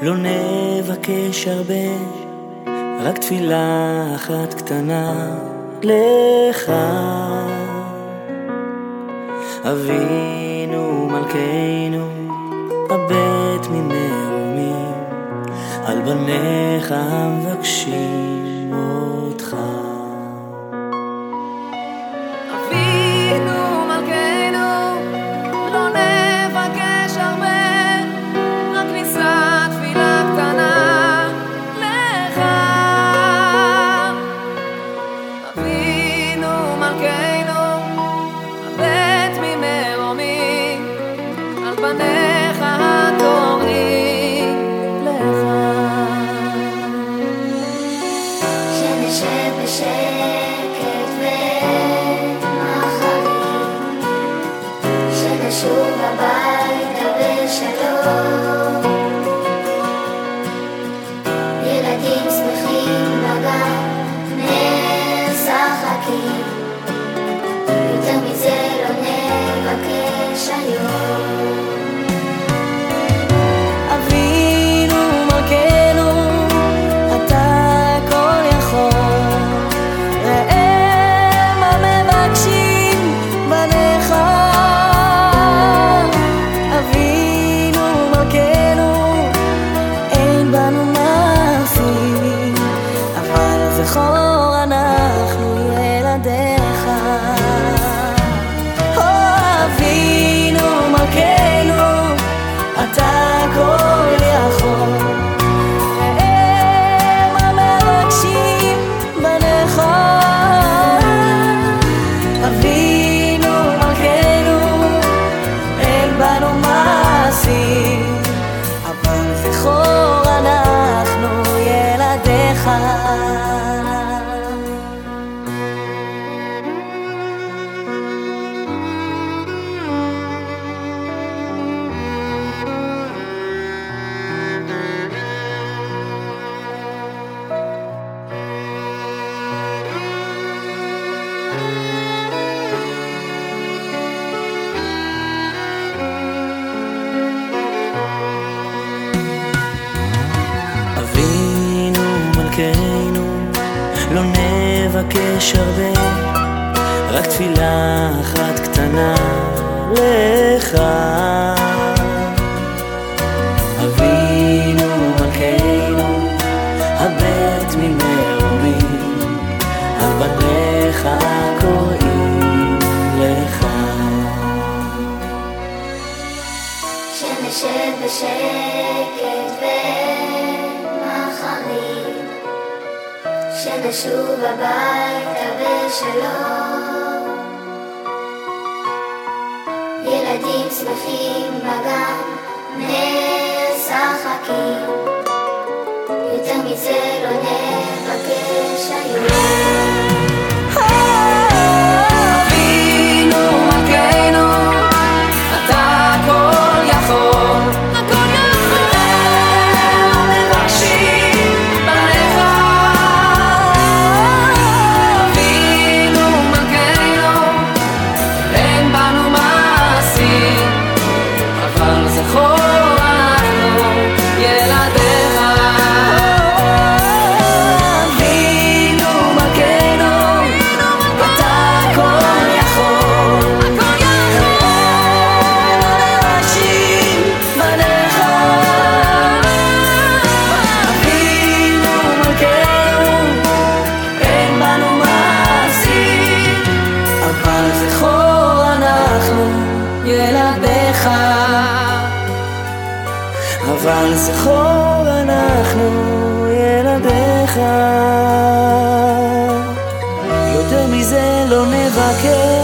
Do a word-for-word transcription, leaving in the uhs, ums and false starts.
לא נבקש הרבה, רק תפילה אחת קטנה לך. אבינו מלכנו, הבט ממרומים, על בניך מבקשים אותך. אבינו מלכנו, לא נבקש הרבה, רק נישא תפילה קטנה לך. אבינו מלכנו, הבט ממרומים, על בניך קוראים לך. שנשב בשקט ומחרים, שנשוב הביתה בשלום, ילדים שמחים בגן משחקים, יותר מזה לא נבקש היום. אבינו מלכנו, אתה כל יכול, ראה מה מבקשים בניך. אבינו מלכנו, אין בנו מעשים, אבל זכור אנחנו ילדיך. אבינו מלכנו, אתה כל יכול, ראה מה מבקשים בניך. אבינו מלכנו, אין בנו מעשים, אבל זכור אנחנו ילדיך. אבינו מלכנו, לא נבקש הרבה, רק תפילה אחת קטנה לך. אבינו מלכנו, הבט ממרומים, על בניך קוראים לך. שנשב בשקט ומחרים, שנשוב הביתה בשלום, ילדים שמחים בגן משחקים, יותר מזה לא נבקש היום. אבינו מלכנו, אתה כל יכול, ראה מה מבקשים בניך. אבינו מלכנו, אין בנו מעשים, אבל זכור אנחנו ילדיך. אבינו מלכנו, אתה כל יכול, ראה מה מבקשים בניך. אבינו מלכנו, אין בנו מעשים, אבל זכור אנחנו ילדיך. אבל זכור אנחנו ילדיך, יותר מזה לא נבקש.